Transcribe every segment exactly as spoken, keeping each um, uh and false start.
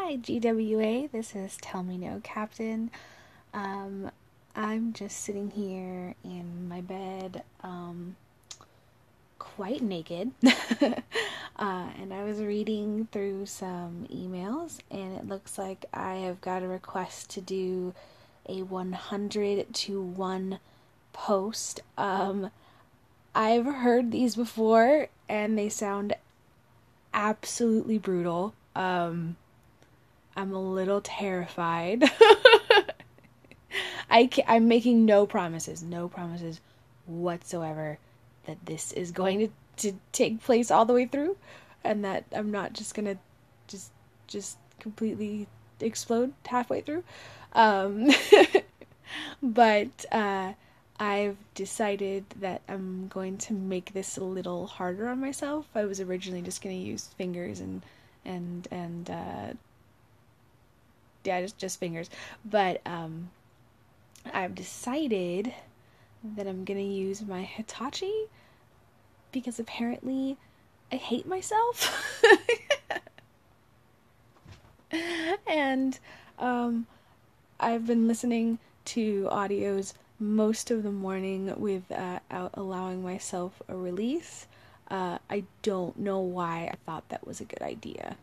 Hi, G W A. This is Tell Me No Captain. Um, I'm just sitting here in my bed, um, quite naked. uh, and I was reading through some emails, and it looks like I have got a request to do a one hundred to one post. Um, I've heard these before, and they sound absolutely brutal. Um, I'm a little terrified. I can, I'm making no promises, no promises whatsoever that this is going to, to take place all the way through, and that I'm not just gonna just just completely explode halfway through. Um, but uh, I've decided that I'm going to make this a little harder on myself. I was originally just gonna use fingers and and and uh, yeah, just just fingers. But um, I've decided that I'm gonna use my Hitachi because apparently I hate myself. and um, I've been listening to audios most of the morning with uh, allowing myself a release. Uh, I don't know why I thought that was a good idea.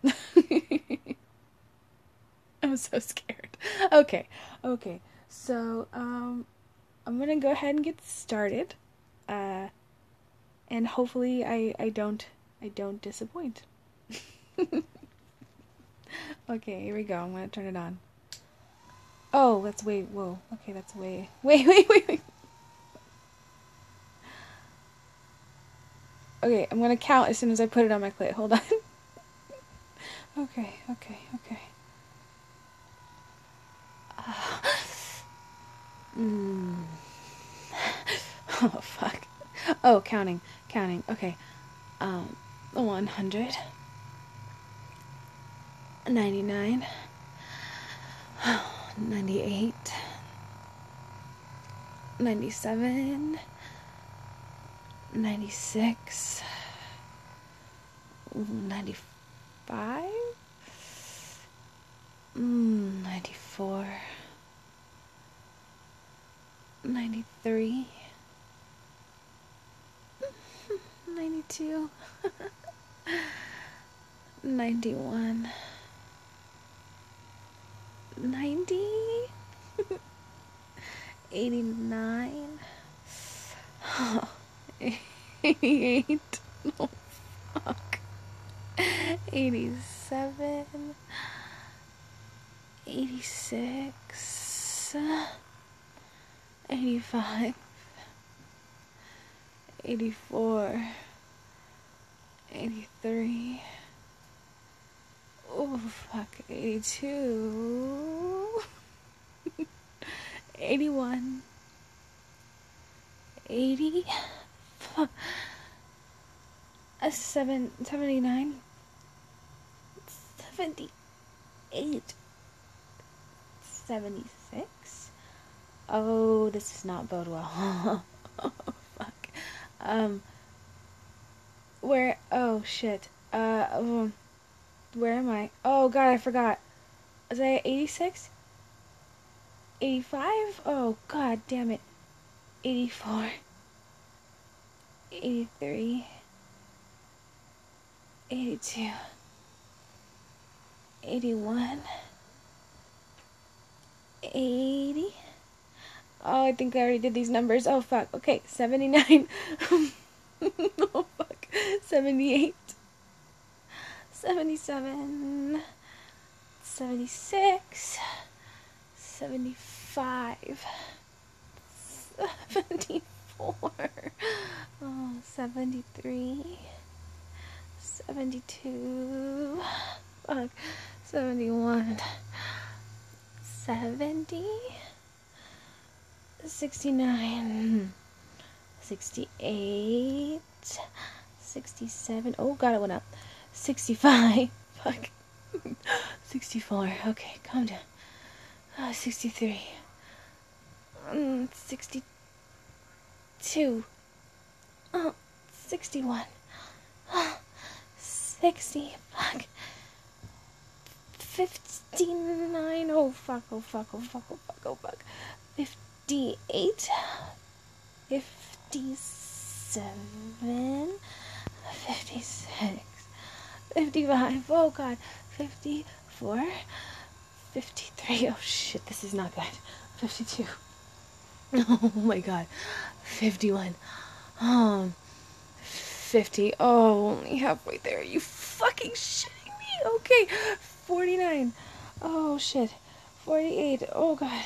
I'm so scared. Okay, okay. So, um, I'm gonna go ahead and get started. Uh, and hopefully I, I don't, I don't disappoint. Okay, here we go. I'm gonna turn it on. Oh, that's way, whoa. Okay, that's way, wait, wait, wait, wait. Okay, I'm gonna count as soon as I put it on my clit. Hold on. Okay, okay, okay. Uh, mm. Oh, fuck. Oh, counting, counting. Okay. Um, one hundred. ninety-nine. ninety-eight. ninety-seven. ninety-six. ninety-five. Mm, ninety-four. ninety-three. ninety-two. ninety-one. ninety. eighty-nine. eighty-eight. Oh, fuck. eighty-seven. eighty-six. eighty-five. eighty-four. eighty-three. Oh, fuck. eighty-two. eighty-one. eighty. A seven, seventy-nine. seventy-eight. seventy-six. Oh, this does not bode well. Oh, fuck. Um, where, oh, shit. Uh, um, where am I? Oh, God, I forgot. Was I at eighty-six? eighty-five? Oh, God damn it. eighty-four. eighty-three. eighty-two. eighty-one. eighty. Oh, I think I already did these numbers. Oh, fuck. Okay, seventy-nine. Oh, fuck. seventy-eight. seventy-seven. seventy-six. seventy-five. seventy-four. Oh, seventy-three. seventy-two. Fuck. seventy-one. seventy. sixty-nine. sixty-eight. sixty-seven. Oh, God, it went up. sixty-five. Fuck. sixty-four. Okay, calm down. Uh, sixty-three. Mm, sixty-two. Oh, sixty-one. Oh, sixty. Fuck. fifty. fifty-nine. Oh, fuck, oh, fuck, oh, fuck, oh, fuck, oh, fuck. fifty-eight. fifty-seven. fifty-six. fifty-five. Oh, God. fifty-four. fifty-three. Oh, shit, this is not good. fifty-two. Oh, my God. fifty-one. Um, fifty. Oh, only halfway there. You fucking shitting me? Okay. forty-nine. Oh, shit. forty-eight. Oh, God.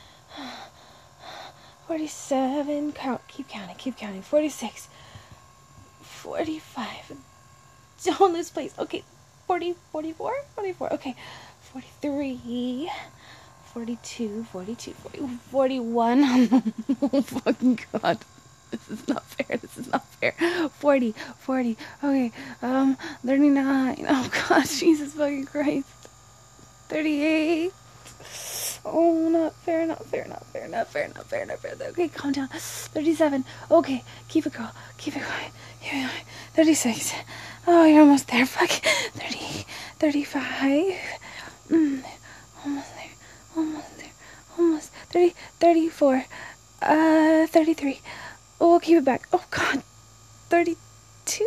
forty-seven. Count. Keep counting. Keep counting. forty-six. forty-five. Don't lose place. Okay. forty. forty-four. forty-four. Okay. forty-three. forty-two. forty-two. forty, forty-one. Oh, fucking God. This is not fair. This is not fair. forty. forty. Okay. Um, thirty-nine. Oh, God. Jesus fucking Christ. thirty-eight. Oh, not fair, not fair, not fair, not fair, not fair, not fair. Okay, calm down. thirty-seven. Okay, keep it, girl. Keep it quiet. Keep it quiet. thirty-six. Oh, you're almost there. Fuck. thirty. thirty-five. Mm, almost there. Almost there. Almost. thirty. thirty-four. Uh, thirty-three. Oh, keep it back. Oh, God. thirty-two.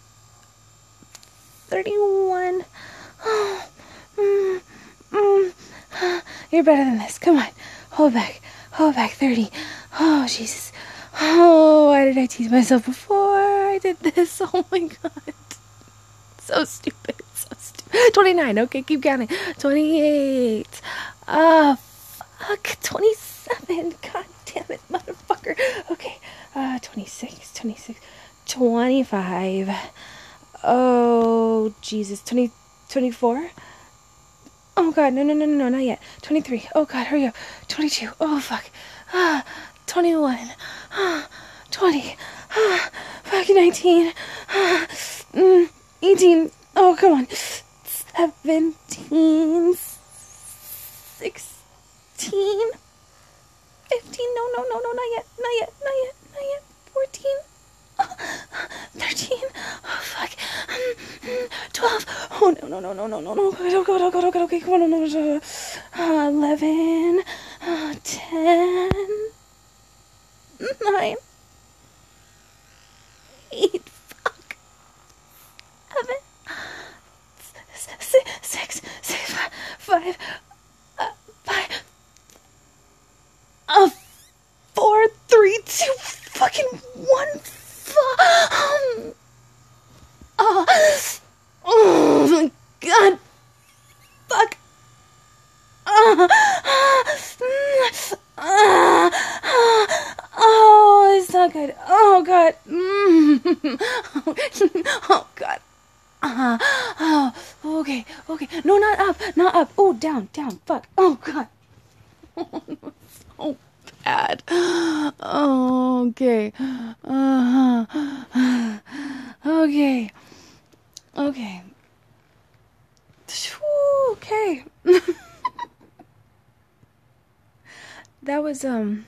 thirty-one. Oh, mm, mm. You're better than this. Come on. Hold back. Hold back. thirty. Oh, Jesus. Oh, why did I tease myself before I did this? Oh, my God. So stupid. So stupid. twenty-nine. Okay, keep counting. twenty-eight. Ah, oh, fuck. twenty-seven. God damn it, motherfucker. Okay. Uh, twenty-six. twenty-six. twenty-five. Oh, Jesus. twenty, twenty-four. Oh, God, no, no, no, no, no, not yet. twenty-three. Oh, God, hurry up. twenty-two. Oh, fuck. Ah, twenty-one. Ah, twenty. Ah, fuck, nineteen. Ah, mm, eighteen. Oh, come on. seventeen. sixteen. fifteen. No, no, no, no, not yet. Not yet. Not yet. Not yet. fourteen. thirteen. Oh, fuck. twelve. Oh, no, no, no, no, no, no, no. Oh, God, oh, God, oh, God, okay, come on, no, no, no. Uh, eleven. Uh, ten. nine. eight. Fuck. seven. six. six. six. five. Uh, five. Uh, four. three. two. Fucking one. Um, oh, oh my God, fuck, uh, uh, uh, oh, it's not good, oh, God, mm. Oh, God, uh, oh, okay, okay, no, not up, not up, oh, down, down, fuck, oh, God, oh, bad. Oh, okay. Uh-huh. Okay. Okay. Okay. That was, um...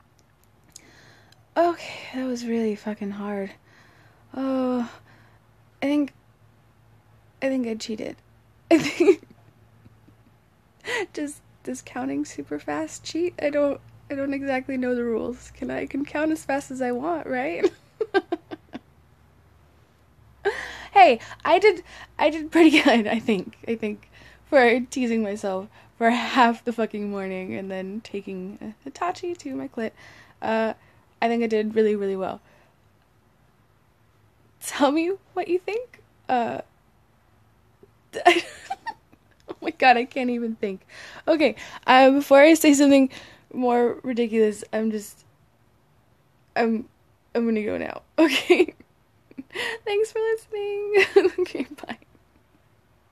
okay, that was really fucking hard. Oh, I think... I think I cheated. I think... Just, does counting super fast cheat? I don't... I don't exactly know the rules. Can I can count as fast as I want, right? Hey, I did I did pretty good, I think. I think for teasing myself for half the fucking morning and then taking Hitachi to my clit. Uh, I think I did really, really well. Tell me what you think. Uh, I, oh my God, I can't even think. Okay, uh, before I say something more ridiculous, I'm just I'm I'm gonna go now. Okay. Thanks for listening. Okay, bye.